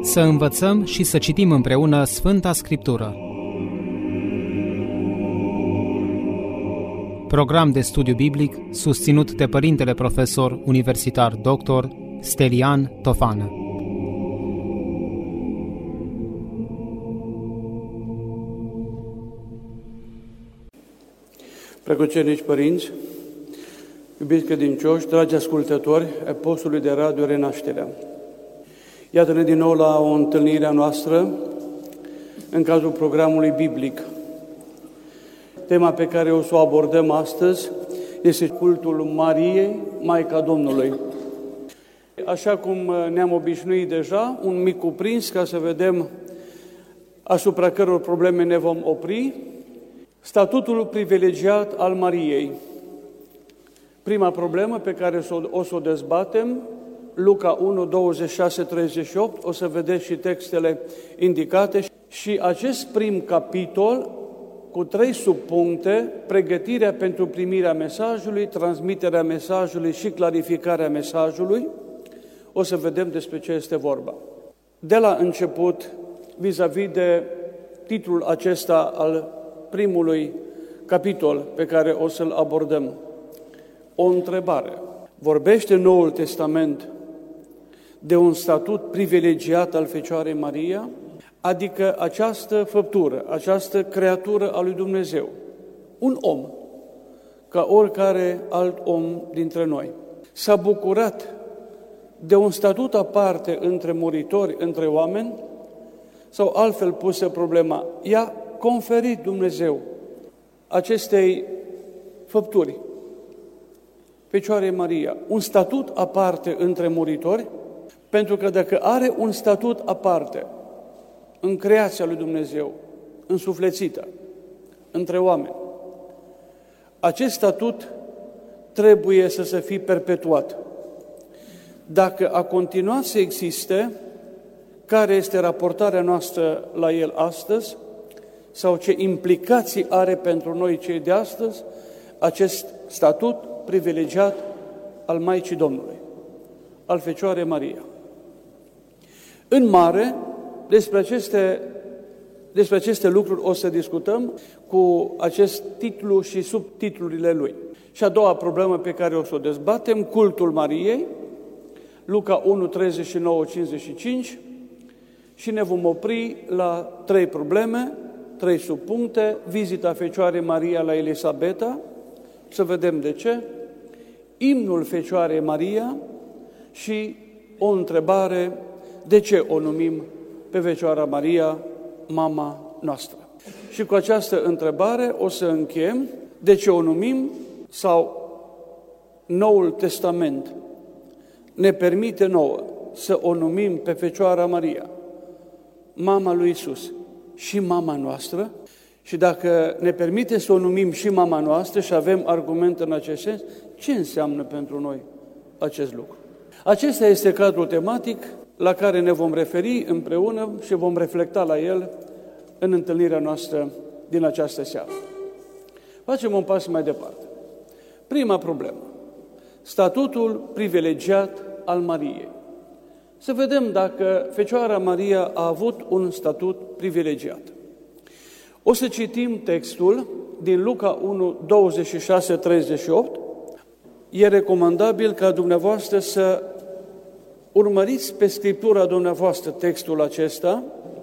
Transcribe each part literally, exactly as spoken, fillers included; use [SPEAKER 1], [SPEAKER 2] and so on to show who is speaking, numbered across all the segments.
[SPEAKER 1] Să învățăm și să citim împreună Sfânta Scriptură. Program de studiu biblic susținut de Părintele Profesor Universitar doctor Stelian Tofană.
[SPEAKER 2] Precucernici părinți, iubiți credincioși, dragi ascultători ai postului de radio Renașterea. Iată-ne din nou la o întâlnire a noastră în cadrul programului biblic. Tema pe care o să o abordăm astăzi este cultul Mariei, Maica Domnului. Așa cum ne-am obișnuit deja, un mic cuprins ca să vedem asupra căror probleme ne vom opri. Statutul privilegiat al Mariei. Prima problemă pe care o să o dezbatem, Luca unu, douăzeci și șase, treizeci și opt, o să vedeți și textele indicate. Și acest prim capitol, cu trei subpuncte, pregătirea pentru primirea mesajului, transmiterea mesajului și clarificarea mesajului, o să vedem despre ce este vorba. De la început, vis-a-vis de titlul acesta al primului capitol pe care o să-l abordăm, o întrebare. Vorbește Noul Testament de un statut privilegiat al Fecioarei Maria, adică această făptură, această creatură a lui Dumnezeu, un om, ca oricare alt om dintre noi, s-a bucurat de un statut aparte între muritori, între oameni, sau altfel pusă problema, i-a conferit Dumnezeu acestei făpturi, Fecioarei Maria, un statut aparte între muritori, pentru că dacă are un statut aparte în creația lui Dumnezeu, însuflețită, între oameni, acest statut trebuie să se fie perpetuat. Dacă a continuat să existe, care este raportarea noastră la el astăzi, sau ce implicații are pentru noi cei de astăzi acest statut privilegiat al Maicii Domnului, al Fecioarei Maria. În mare, despre aceste, despre aceste lucruri o să discutăm cu acest titlu și subtitlurile lui. Și a doua problemă pe care o să o dezbatem, cultul Mariei, Luca unu, treizeci și nouă, cincizeci și cinci, și ne vom opri la trei probleme, trei subpuncte, vizita Fecioarei Maria la Elisabeta, să vedem de ce, imnul Fecioarei Maria și o întrebare, de ce o numim pe Fecioara Maria mama noastră. Și cu această întrebare o să încheiem, de ce o numim, sau Noul Testament ne permite nouă să o numim pe Fecioara Maria, mama lui Iisus și mama noastră, și dacă ne permite să o numim și mama noastră și avem argument în acest sens, ce înseamnă pentru noi acest lucru? Acesta este cadrul tematic la care ne vom referi împreună și vom reflecta la el în întâlnirea noastră din această seară. Facem un pas mai departe. Prima problemă, statutul privilegiat al Mariei. Să vedem dacă Fecioara Maria a avut un statut privilegiat. O să citim textul din Luca unu, douăzeci și șase, treizeci și opt. E recomandabil ca dumneavoastră să urmăriți pe Scriptura dumneavoastră textul acesta,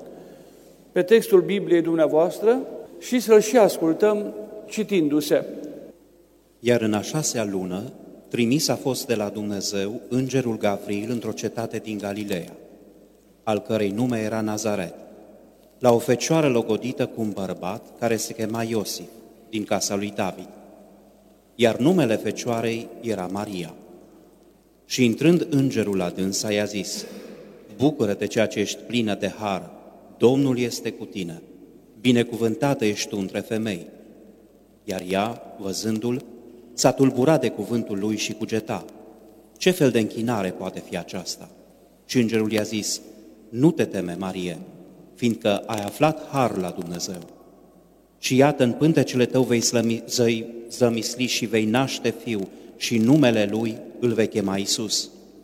[SPEAKER 2] pe textul Bibliei dumneavoastră, și să-l și ascultăm citindu-se.
[SPEAKER 3] Iar în a șasea lună, trimis a fost de la Dumnezeu îngerul Gavril într-o cetate din Galileea, al cărei nume era Nazaret, la o fecioară logodită cu un bărbat care se chema Iosif, din casa lui David. Iar numele fecioarei era Maria. Și intrând îngerul la dânsa, i-a zis: Bucură-te, ceea ce ești plină de har, Domnul este cu tine, binecuvântată ești tu între femei. Iar ea, văzându-l, s-a tulburat de cuvântul lui și cugeta: ce fel de închinare poate fi aceasta? Și îngerul i-a zis: nu te teme, Marie, fiindcă ai aflat har la Dumnezeu. Și iată, în pântecele tău vei slămi, zăi, zămisli și vei naște fiu și numele lui îl vei chema Iisus.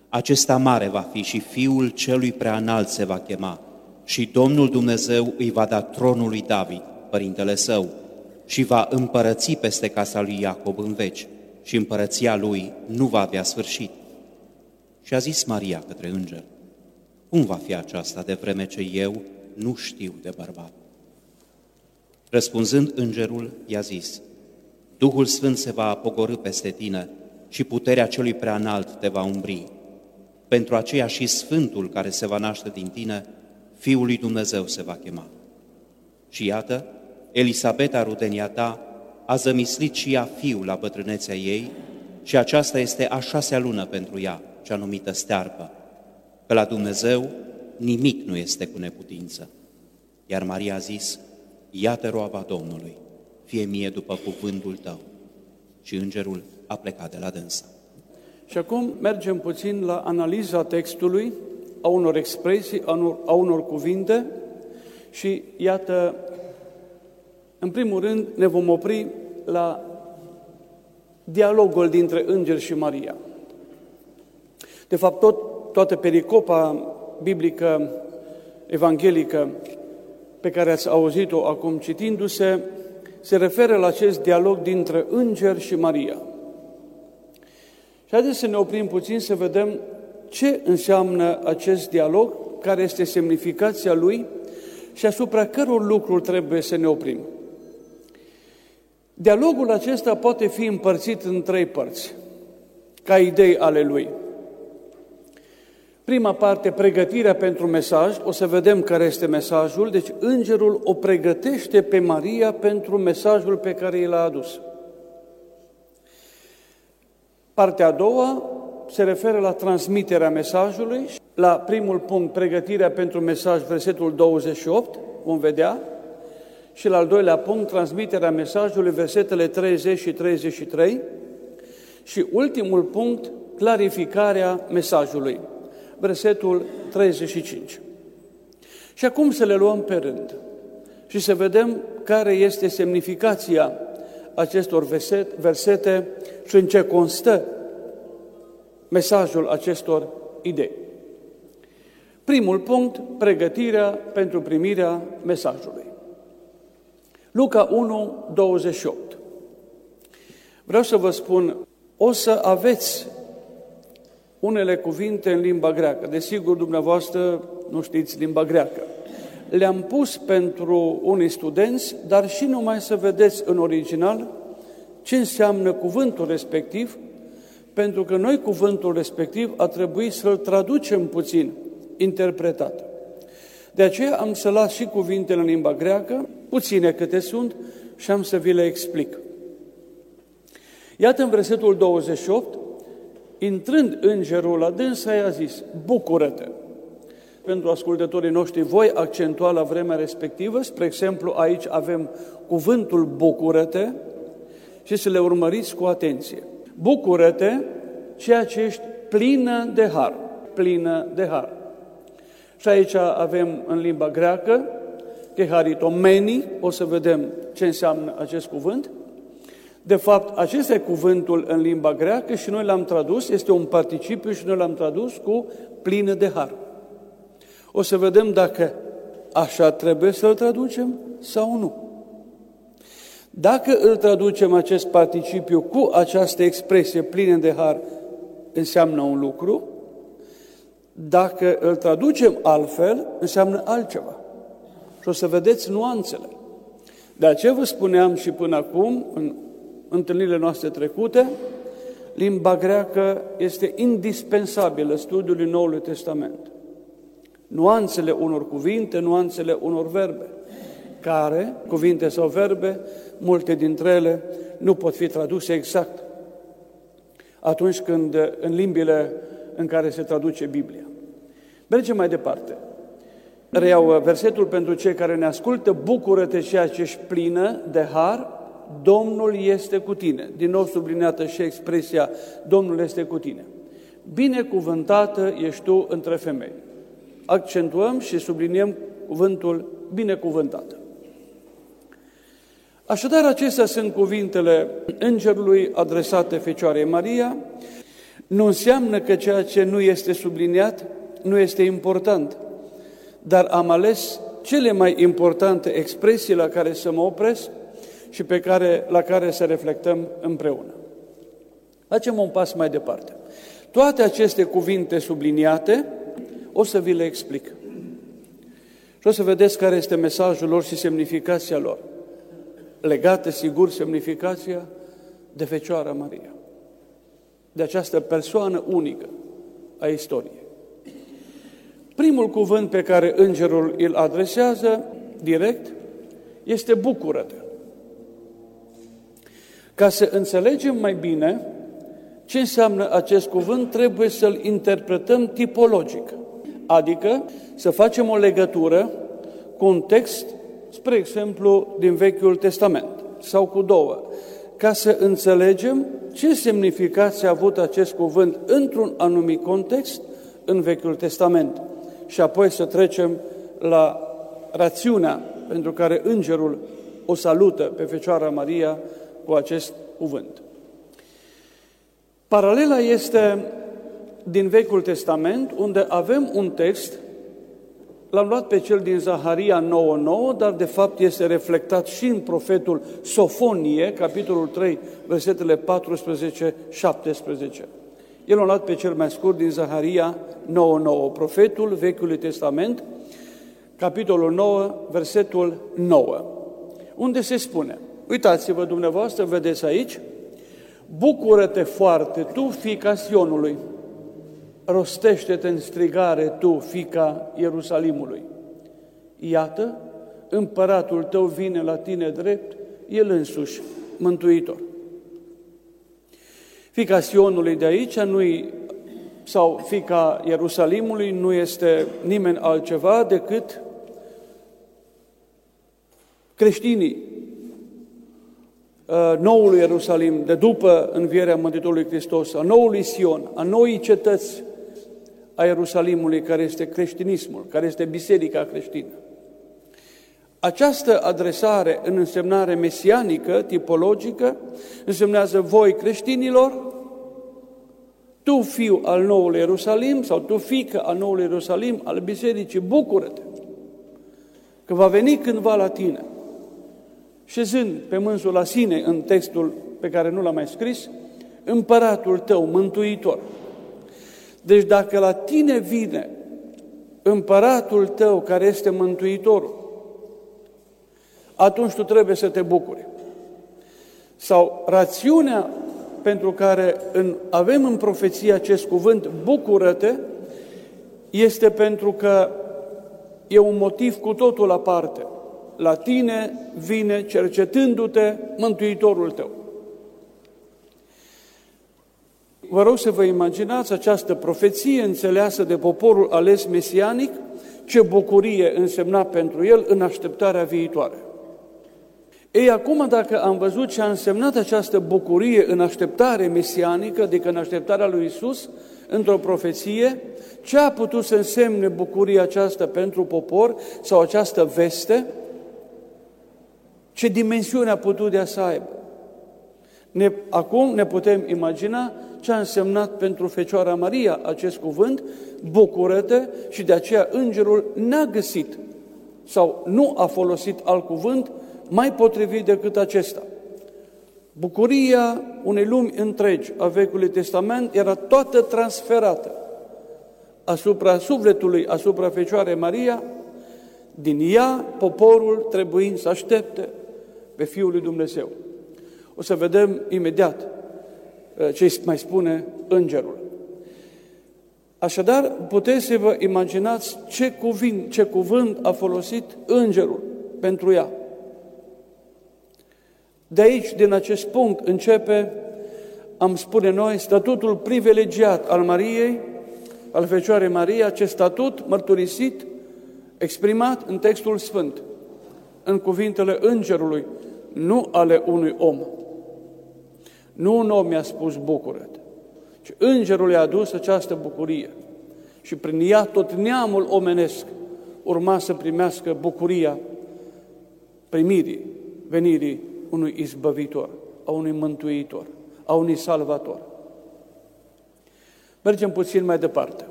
[SPEAKER 3] Acesta mare va fi și Fiul celui preanalt se va chema și Domnul Dumnezeu îi va da tronul lui David, părintele său, și va împărăți peste casa lui Iacob în veci și împărăția lui nu va avea sfârșit. Și a zis Maria către înger: cum va fi aceasta de vreme ce eu nu știu de bărbat? Răspunzând îngerul, i-a zis: Duhul Sfânt se va pogorî peste tine și puterea celui preanalt te va umbri. Pentru aceea și Sfântul care se va naște din tine, Fiul lui Dumnezeu se va chema. Și iată, Elisabeta, rudenia ta, a zămislit și ea fiul la bătrânețea ei și aceasta este a șasea lună pentru ea, cea numită stearpă, că la Dumnezeu nimic nu este cu neputință. Iar Maria a zis: iată roaba Domnului, fie mie după cuvântul tău. Și îngerul a plecat de la dânsa.
[SPEAKER 2] Și acum mergem puțin la analiza textului, a unor expresii, a unor, a unor cuvinte și iată, în primul rând ne vom opri la dialogul dintre înger și Maria. De fapt, tot, toată pericopa biblică, evanghelică, pe care ați auzit-o acum citindu-se, se referă la acest dialog dintre înger și Maria. Și haideți să ne oprim puțin să vedem ce înseamnă acest dialog, care este semnificația lui și asupra căror lucruri trebuie să ne oprim. Dialogul acesta poate fi împărțit în trei părți, ca idei ale lui. Prima parte, pregătirea pentru mesaj, o să vedem care este mesajul, deci îngerul o pregătește pe Maria pentru mesajul pe care i l-a adus. Partea a doua se referă la transmiterea mesajului, la primul punct, pregătirea pentru mesaj, versetul douăzeci și opt, vom vedea, și la al doilea punct, transmiterea mesajului, versetele treizeci și treizeci și trei, și ultimul punct, clarificarea mesajului, versetul treizeci și cinci. Și acum să le luăm pe rând și să vedem care este semnificația acestor versete și în ce constă mesajul acestor idei. Primul punct, pregătirea pentru primirea mesajului. Luca unu, douăzeci și opt. Vreau să vă spun, o să aveți unele cuvinte în limba greacă. Desigur, dumneavoastră nu știți limba greacă. Le-am pus pentru unii studenți, dar și numai să vedeți în original ce înseamnă cuvântul respectiv, pentru că noi cuvântul respectiv a trebuit să-l traducem puțin, interpretat. De aceea am să las și cuvintele în limba greacă, puține câte sunt, și am să vi le explic. Iată în versetul douăzeci și opt, intrând îngerul la dânsa, i-a zis: bucură-te! Pentru ascultătorii noștri, voi accentua la vremea respectivă, spre exemplu, aici avem cuvântul bucură-te și să le urmăriți cu atenție. Bucură-te, ceea ce ești plină de har, plină de har. Și aici avem în limba greacă, cheharitomeni, o să vedem ce înseamnă acest cuvânt. De fapt, acesta e cuvântul în limba greacă și noi l-am tradus, este un participiu și noi l-am tradus cu plină de har. O să vedem dacă așa trebuie să-l traducem sau nu. Dacă îl traducem acest participiu cu această expresie plină de har, înseamnă un lucru. Dacă îl traducem altfel, înseamnă altceva. Și o să vedeți nuanțele. De aceea vă spuneam și până acum, în întâlnirile noastre trecute, limba greacă este indispensabilă studiului Noului Testament. Nuanțele unor cuvinte, nuanțele unor verbe, care, cuvinte sau verbe, multe dintre ele nu pot fi traduse exact atunci când, în limbile în care se traduce Biblia. Mergem mai departe. Reiau versetul pentru cei care ne ascultă: bucură-te ceea ce ești plină de har, Domnul este cu tine. Din nou subliniată și expresia Domnul este cu tine. Binecuvântată ești tu între femei. Accentuăm și subliniem cuvântul binecuvântată. Așadar, acestea sunt cuvintele îngerului adresate Fecioarei Maria. Nu înseamnă că ceea ce nu este subliniat nu este important, dar am ales cele mai importante expresii la care să mă opresc și pe care, la care să reflectăm împreună. Facem un pas mai departe. Toate aceste cuvinte subliniate o să vi le explic. Și o să vedeți care este mesajul lor și semnificația lor. Legată, sigur, semnificația de Fecioara Maria, de această persoană unică a istoriei. Primul cuvânt pe care îngerul îl adresează direct este bucură-te. Ca să înțelegem mai bine ce înseamnă acest cuvânt, trebuie să-l interpretăm tipologic, adică să facem o legătură cu un text, spre exemplu, din Vechiul Testament, sau cu două, ca să înțelegem ce semnificație a avut acest cuvânt într-un anumit context în Vechiul Testament și apoi să trecem la rațiunea pentru care îngerul o salută pe Fecioara Maria cu acest cuvânt. Paralela este din Vechiul Testament, unde avem un text, l-am luat pe cel din Zaharia nouă nouă, dar de fapt este reflectat și în profetul Sofonie, capitolul trei, versetele paisprezece șaptesprezece. El l-a luat pe cel mai scurt din Zaharia nouă nouă, profetul Vechiului Testament, capitolul nouă, versetul nouă, unde se spune, uitați-vă dumneavoastră, vedeți aici, bucură-te foarte, tu, fiica Sionului, rostește-te în strigare, tu, fiica Ierusalimului. Iată, împăratul tău vine la tine drept, el însuși, mântuitor. Fiica Sionului de aici, nu-i, sau fiica Ierusalimului, nu este nimeni altceva decât creștinii noului Ierusalim, de după învierea Mântuitorului Hristos, a noului Sion, a noii cetăți a Ierusalimului, care este creștinismul, care este biserica creștină. Această adresare în însemnare mesianică, tipologică, însemnează voi creștinilor, tu fiu al noului Ierusalim sau tu fiică al noului Ierusalim, al bisericii, bucură-te că va veni cândva la tine. Șezând pe mânsul la sine în textul pe care nu l-am mai scris, împăratul tău, mântuitor. Deci dacă la tine vine împăratul tău care este mântuitorul, atunci tu trebuie să te bucuri. Sau rațiunea pentru care în, avem în profeție acest cuvânt, bucură-te, este pentru că e un motiv cu totul aparte. La tine vine, cercetându-te, Mântuitorul tău. Vă rog să vă imaginați această profeție înțeleasă de poporul ales mesianic, ce bucurie însemna pentru el în așteptarea viitoare. Ei, acum, dacă am văzut ce a însemnat această bucurie în așteptare mesianică, adică în așteptarea lui Iisus, într-o profeție, ce a putut să însemne bucuria aceasta pentru popor sau această veste? Ce dimensiune a putut de să aibă? Ne, acum ne putem imagina ce a însemnat pentru Fecioara Maria acest cuvânt, bucură-te, și de aceea îngerul n-a găsit sau nu a folosit alt cuvânt mai potrivit decât acesta. Bucuria unei lumi întregi a Vechiului Testament era toată transferată asupra sufletului, asupra Fecioarei Maria, din ea poporul trebuind să aștepte pe Fiul lui Dumnezeu. O să vedem imediat ce mai spune îngerul. Așadar, puteți să vă imaginați ce cuvânt, ce cuvânt a folosit îngerul pentru ea. De aici, din acest punct, începe, am spune noi, statutul privilegiat al Mariei, al Fecioarei Maria, acest statut mărturisit, exprimat în textul Sfânt, în cuvintele îngerului, nu ale unui om. Nu un om i-a spus bucură-te, ci îngerul i-a adus această bucurie și prin ea tot neamul omenesc urma să primească bucuria primirii, venirii unui izbăvitor, a unui mântuitor, a unui salvator. Mergem puțin mai departe.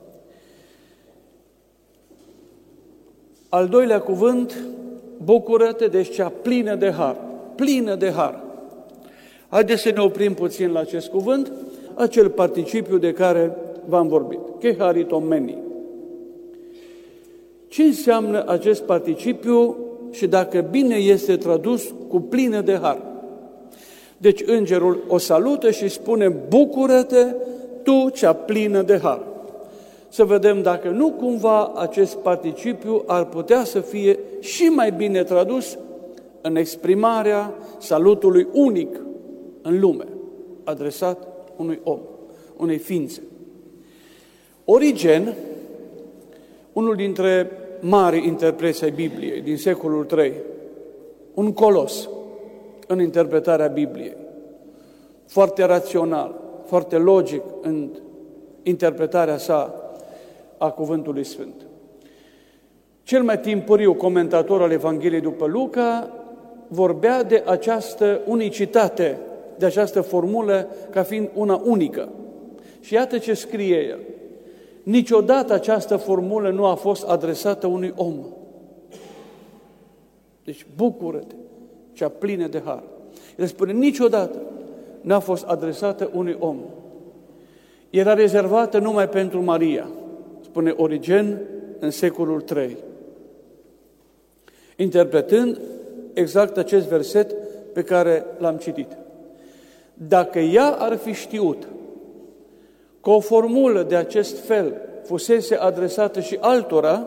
[SPEAKER 2] Al doilea cuvânt, bucură-te, deci cea plină de har. Plină de har. Haideți să ne oprim puțin la acest cuvânt, acel participiu de care v-am vorbit. Keharitomeni. Ce înseamnă acest participiu și dacă bine este tradus cu plină de har? Deci îngerul o salută și spune, bucură-te tu cea plină de har. Să vedem dacă nu cumva acest participiu ar putea să fie și mai bine tradus în exprimarea salutului unic în lume, adresat unui om, unei ființe. Origen, unul dintre mari interpreți ai Bibliei din secolul trei, un colos în interpretarea Bibliei, foarte rațional, foarte logic în interpretarea sa a Cuvântului Sfânt. Cel mai timpuriu comentator al Evangheliei după Luca vorbea de această unicitate, de această formulă ca fiind una unică. Și iată ce scrie el. Niciodată această formulă nu a fost adresată unui om. Deci bucură-te, cea plină de har. El spune, niciodată n-a fost adresată unui om. Era rezervată numai pentru Maria, spune Origen în secolul trei, interpretând exact acest verset pe care l-am citit. Dacă ea ar fi știut că o formulă de acest fel fusese adresată și altora,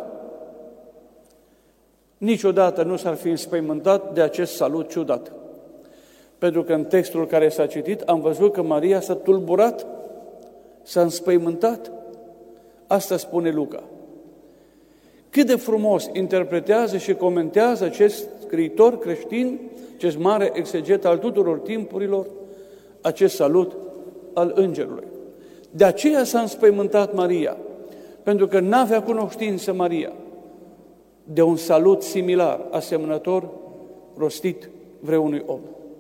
[SPEAKER 2] niciodată nu s-ar fi înspăimântat de acest salut ciudat. Pentru că în textul care s-a citit am văzut că Maria s-a tulburat, s-a înspăimântat. Asta spune Luca. Cât de frumos interpretează și comentează acest scriitor creștin, acest mare exeget al tuturor timpurilor, acest salut al îngerului. De aceea s-a înspăimântat Maria, pentru că n-avea cunoștință Maria de un salut similar, asemănător, rostit vreunui om.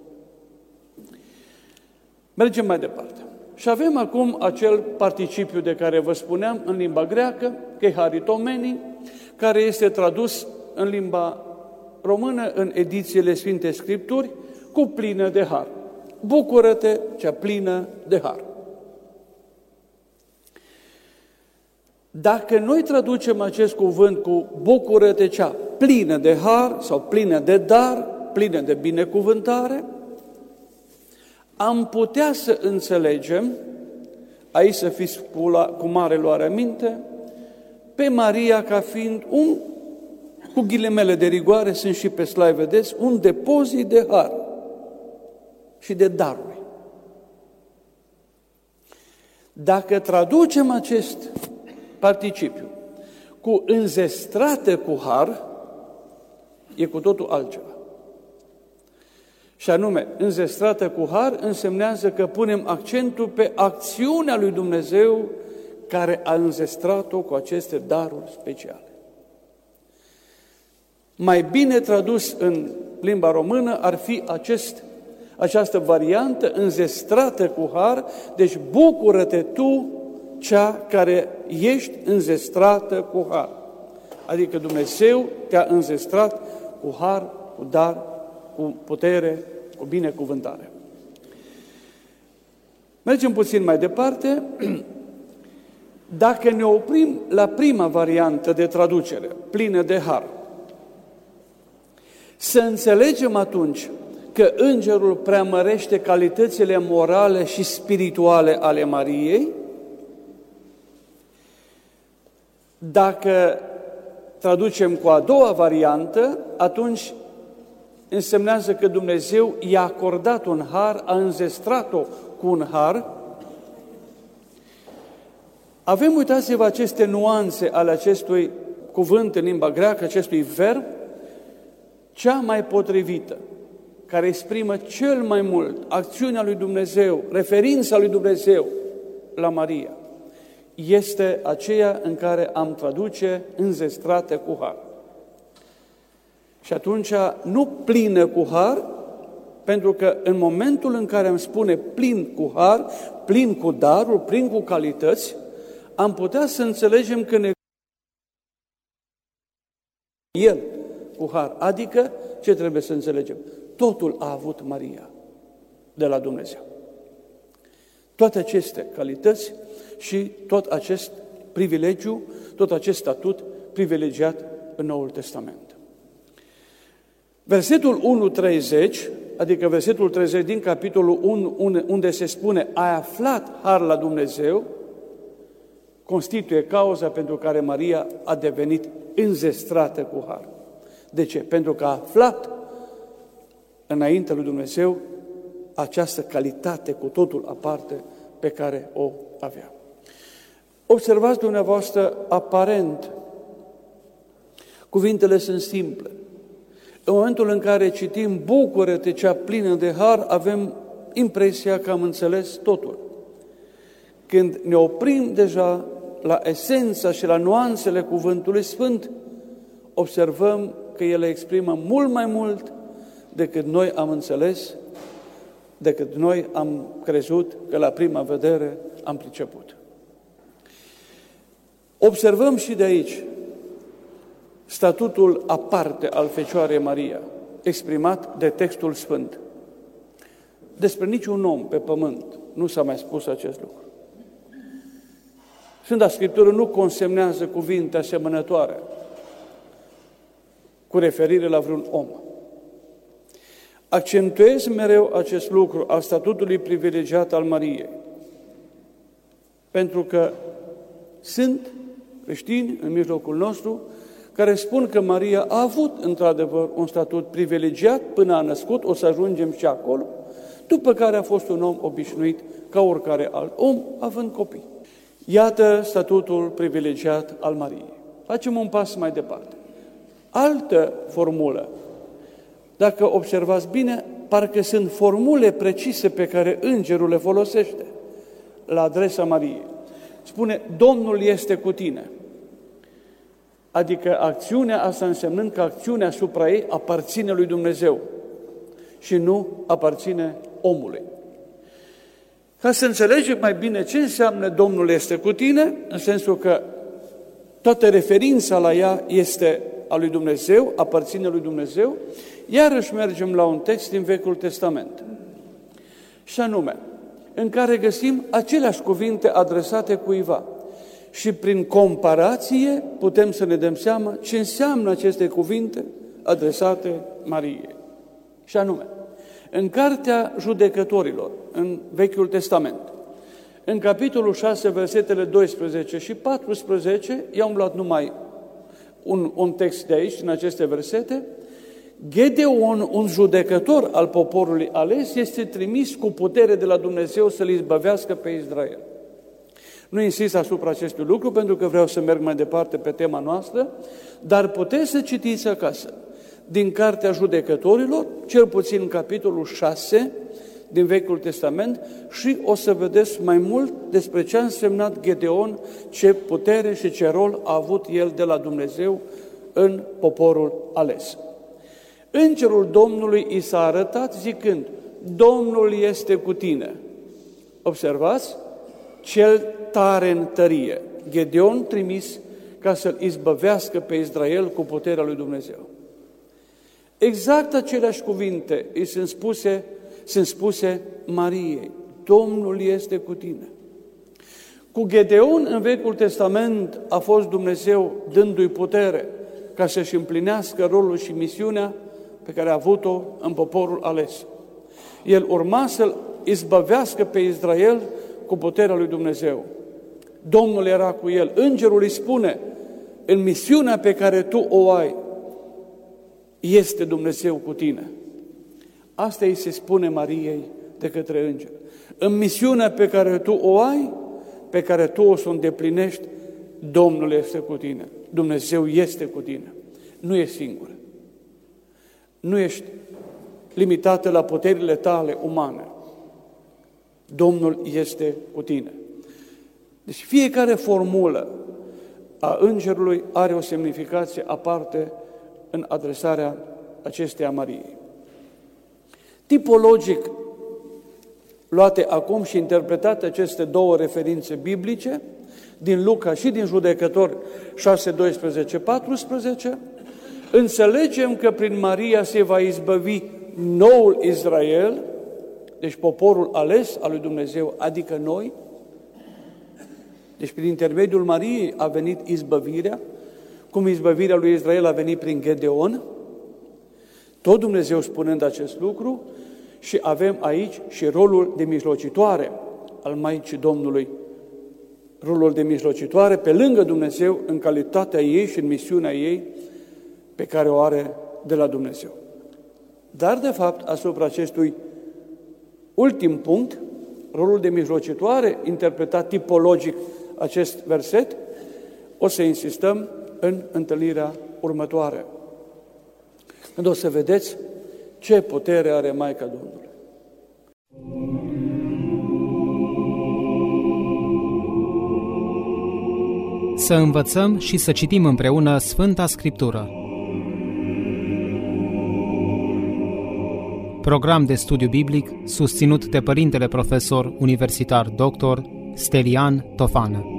[SPEAKER 2] Mergem mai departe. Și avem acum acel participiu de care vă spuneam în limba greacă, keharitomeni, care este tradus în limba română, în edițiile Sfinte Scripturi, cu plină de har. Bucură-te, cea plină de har. Dacă noi traducem acest cuvânt cu bucură-te, cea plină de har sau plină de dar, plină de binecuvântare, am putea să înțelegem, aici să fiți cu, la, cu mare luare minte, pe Maria ca fiind un, cu ghilimele de rigoare, sunt și pe slide, vedeți, un depozit de har și de daruri. Dacă traducem acest participiu cu înzestrată cu har, e cu totul altceva. Și anume, înzestrată cu har însemnează că punem accentul pe acțiunea lui Dumnezeu care a înzestrat-o cu aceste daruri speciale. Mai bine tradus în limba română ar fi acest, această variantă, înzestrată cu har, deci bucură-te tu, cea care ești înzestrată cu har. Adică Dumnezeu te-a înzestrat cu har, cu dar, cu putere, cu binecuvântare. Mergem puțin mai departe. Dacă ne oprim la prima variantă de traducere, plină de har, să înțelegem atunci că îngerul preamărește calitățile morale și spirituale ale Mariei. Dacă traducem cu a doua variantă, atunci însemnează că Dumnezeu i-a acordat un har, a înzestrat-o cu un har. Avem, uitați-vă, aceste nuanțe ale acestui cuvânt în limba greacă, acestui verb, cea mai potrivită, care exprimă cel mai mult acțiunea lui Dumnezeu, referința lui Dumnezeu la Maria, este aceea în care am traduce înzestrată cu har. Și atunci nu plină cu har, Pentru că în momentul în care îmi spune plin cu har, plin cu daruri, plin cu calități, am putea să înțelegem că ne El cu har. Adică, ce trebuie să înțelegem? Totul a avut Maria de la Dumnezeu. Toate aceste calități și tot acest privilegiu, tot acest statut privilegiat în Noul Testament. Versetul unu treizeci, adică versetul treizeci din capitolul unu, unde se spune ai aflat har la Dumnezeu, constituie cauza pentru care Maria a devenit înzestrată cu har. De ce? Pentru că a aflat înainte lui Dumnezeu această calitate cu totul aparte pe care o avea. Observați dumneavoastră, aparent, cuvintele sunt simple. În momentul în care citim bucură-te cea plină de har, avem impresia că am înțeles totul. Când ne oprim deja la esența și la nuanțele cuvântului sfânt, observăm că ele exprimă mult mai mult decât noi am înțeles, decât noi am crezut că la prima vedere am priceput. Observăm și de aici statutul aparte al Fecioarei Maria, exprimat de textul Sfânt. Despre niciun om pe pământ nu s-a mai spus acest lucru. Sfânta Scriptură nu consemnează cuvinte asemănătoare cu referire la vreun om. Accentuez mereu acest lucru al statutului privilegiat al Mariei, pentru că sunt creștini în mijlocul nostru care spun că Maria a avut într-adevăr un statut privilegiat până a născut, o să ajungem și acolo, după care a fost un om obișnuit ca oricare alt om, având copii. Iată statutul privilegiat al Mariei. Facem un pas mai departe. Altă formulă. Dacă observați bine, parcă sunt formule precise pe care îngerul le folosește la adresa Mariei. Spune, Domnul este cu tine. Adică acțiunea asta însemnând că acțiunea asupra ei aparține lui Dumnezeu și nu aparține omului. Ca să înțelegem mai bine ce înseamnă Domnul este cu tine, în sensul că toată referința la ea este a lui Dumnezeu, aparține lui Dumnezeu, iarăși mergem la un text din Vechiul Testament. Și anume, în care găsim aceleași cuvinte adresate cuiva. Și prin comparație putem să ne dăm seama ce înseamnă aceste cuvinte adresate Mariei. Și anume, în Cartea Judecătorilor, în Vechiul Testament, în capitolul șase, versetele doisprezece și paisprezece, i-am luat numai un, un text de aici, în aceste versete, Gedeon, un judecător al poporului ales, este trimis cu putere de la Dumnezeu să-l izbăvească pe Israel. Nu insist asupra acestui lucru, pentru că vreau să merg mai departe pe tema noastră, dar puteți să citiți acasă, din Cartea Judecătorilor, cel puțin în capitolul șase din Vechiul Testament, și o să vedeți mai mult despre ce a însemnat Gedeon, ce putere și ce rol a avut el de la Dumnezeu în poporul ales. Îngerul Domnului i s-a arătat zicând, Domnul este cu tine. Observați? Cel tare în tărie. Gedeon trimis ca să-l izbăvească pe Israel cu puterea lui Dumnezeu. Exact aceleași cuvinte îi sunt spuse, sunt spuse Mariei. Domnul este cu tine. Cu Gedeon în Vechiul Testament a fost Dumnezeu dându-i putere ca să-și împlinească rolul și misiunea pe care a avut-o în poporul ales. El urma să-l izbăvească pe Israel cu puterea lui Dumnezeu. Domnul era cu el. Îngerul îi spune, în misiunea pe care tu o ai, este Dumnezeu cu tine. Asta îi se spune Mariei de către înger. În misiunea pe care tu o ai, pe care tu o să o îndeplinești, Domnul este cu tine. Dumnezeu este cu tine. Nu ești singur. Nu ești limitată la puterile tale umane. Domnul este cu tine. Deci fiecare formulă a îngerului are o semnificație aparte în adresarea acesteia Mariei. Tipologic, luate acum și interpretate aceste două referințe biblice, din Luca și din Judecători șase, doisprezece, paisprezece, înțelegem că prin Maria se va izbăvi noul Israel, deci poporul ales al lui Dumnezeu, adică noi. Deci prin intermediul Mariei a venit izbăvirea, cum izbăvirea lui Israel a venit prin Gedeon, tot Dumnezeu spunând acest lucru, și avem aici și rolul de mijlocitoare al Maicii Domnului, rolul de mijlocitoare pe lângă Dumnezeu în calitatea ei și în misiunea ei pe care o are de la Dumnezeu. Dar, de fapt, asupra acestui ultim punct, rolul de mijlocitoare, interpretat tipologic acest verset, o să insistăm în întâlnirea următoare, când o să vedeți ce putere are Maica Domnului.
[SPEAKER 1] Să învățăm și să citim împreună Sfânta Scriptură. Program de studiu biblic susținut de Părintele Profesor Universitar doctor Stelian Tofană.